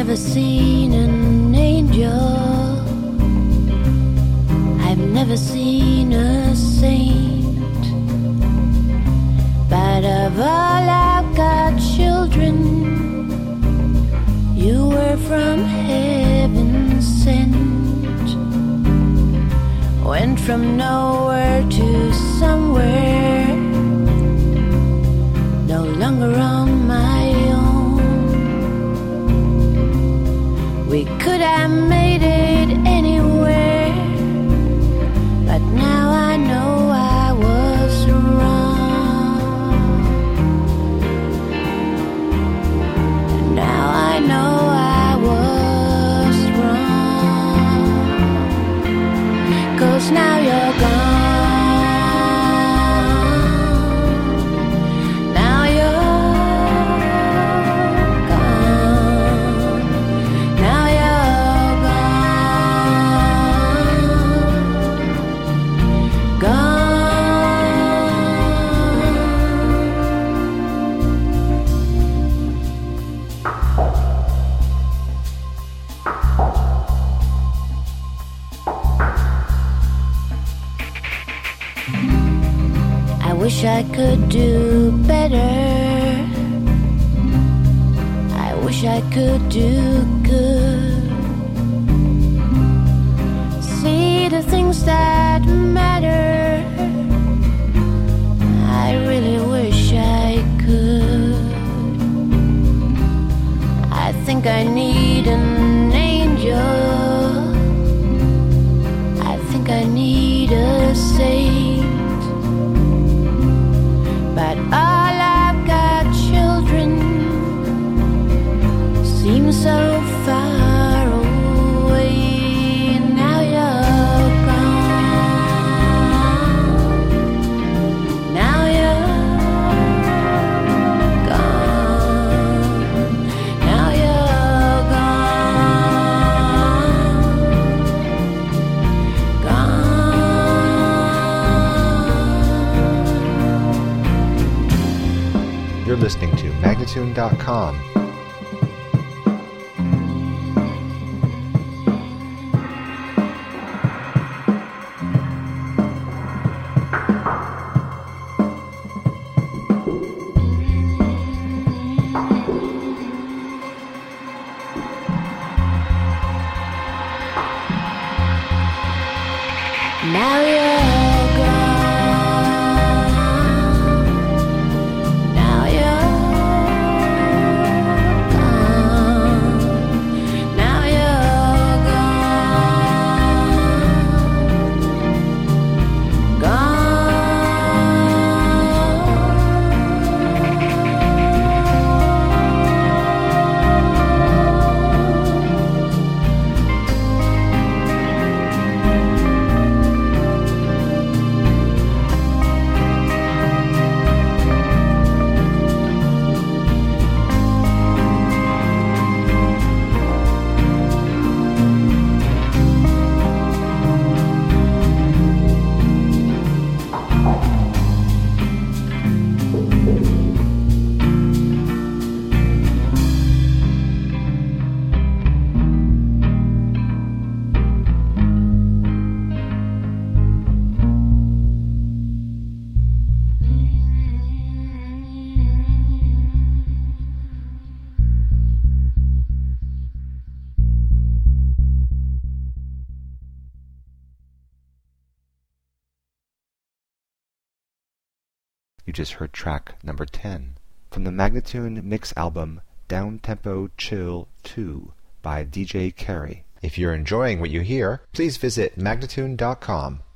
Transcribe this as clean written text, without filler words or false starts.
never seen an angel, I've never seen a saint, but of all I've got children, you were from heaven sent. Went from nowhere to somewhere, no longer on my own. We could have made it anywhere, but now I know I was wrong. Now I know I was wrong, 'cause now you're gone. I wish I could do better, I wish I could do good, see the things that matter, I really wish I could. I think I need an angel, I think I need a saint, but all I've got children seem so far away. Now you're gone, now you're gone, now you're gone, gone. You're listening to Magnatune.com. Now you're gone, now you're gone, now you're gone, gone. You just heard track number 10 from the Magnatune mix album Down Tempo Chill 2 by DJ Carey. If you're enjoying what you hear, please visit Magnatune.com.